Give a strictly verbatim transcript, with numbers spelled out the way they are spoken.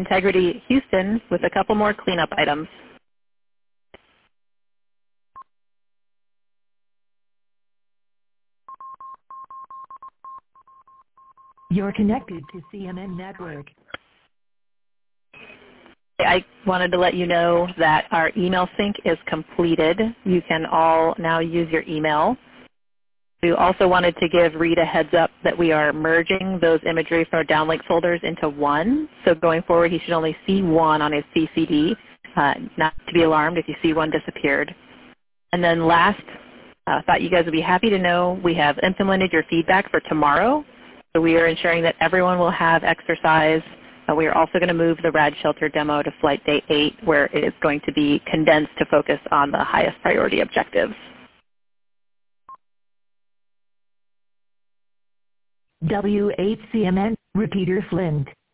Integrity Houston with a couple more cleanup items. You're connected to C M N Network. I wanted to let you know that our email sync is completed. You can all now use your email. We also wanted to give Reed a heads up that we are merging those imagery from our downlink folders into one. So going forward, he should only see one on his C C D. Uh, not to be alarmed if you see one disappeared. And then last, I uh, thought you guys would be happy to know we have implemented your feedback for tomorrow. So we are ensuring that everyone will have exercise. Uh, we are also going to move the RAD shelter demo to flight day eight, where it is going to be condensed to focus on the highest priority objectives. W eight C M N, Repeater Flint.